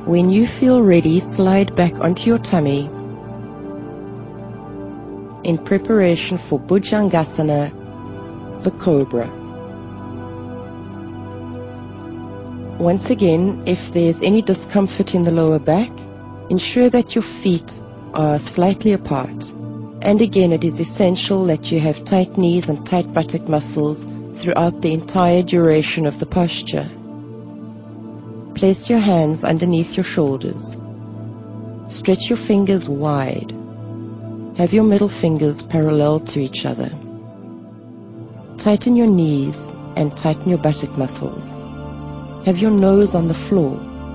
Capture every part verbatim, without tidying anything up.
When you feel ready, slide back onto your tummy in preparation for Bhujangasana, the Cobra. Once again, if there's any discomfort in the lower back, ensure that your feet are slightly apart. And again, it is essential that you have tight knees and tight buttock muscles throughout the entire duration of the posture. Place your hands underneath your shoulders. Stretch your fingers wide. Have your middle fingers parallel to each other. Tighten your knees and tighten your buttock muscles. Have your nose on the floor.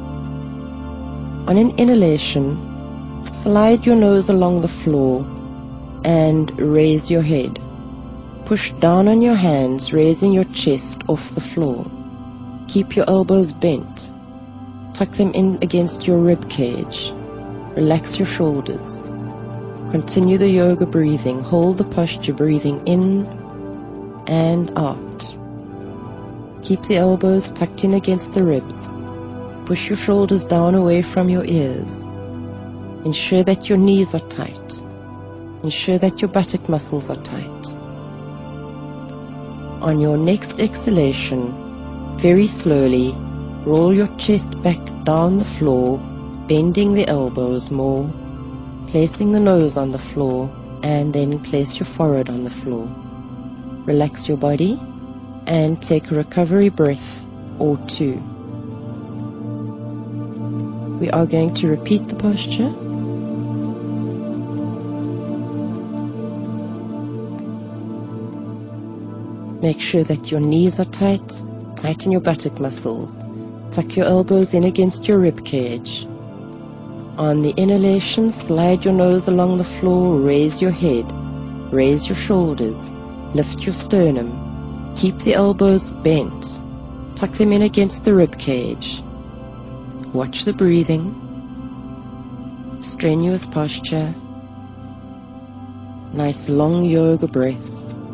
On an inhalation, slide your nose along the floor and raise your head. Push down on your hands, raising your chest off the floor. Keep your elbows bent. Tuck them in against your rib cage. Relax your shoulders. Continue the yoga breathing. Hold the posture, breathing in and out. Keep the elbows tucked in against the ribs. Push your shoulders down away from your ears. Ensure that your knees are tight. Ensure that your buttock muscles are tight. On your next exhalation, very slowly, roll your chest back down the floor, bending the elbows more, placing the nose on the floor, and then place your forehead on the floor. Relax your body and take a recovery breath or two. We are going to repeat the posture. Make sure that your knees are tight. Tighten your buttock muscles. Tuck your elbows in against your rib cage. On the inhalation, slide your nose along the floor, raise your head, raise your shoulders, lift your sternum. Keep the elbows bent. Tuck them in against the rib cage. Watch the breathing. Strenuous posture. Nice long yoga breaths.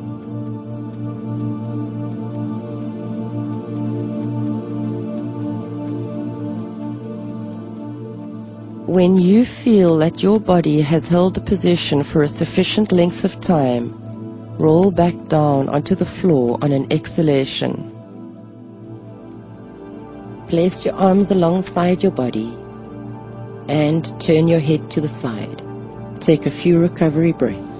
When you feel that your body has held the position for a sufficient length of time, roll back down onto the floor on an exhalation. Place your arms alongside your body and turn your head to the side. Take a few recovery breaths.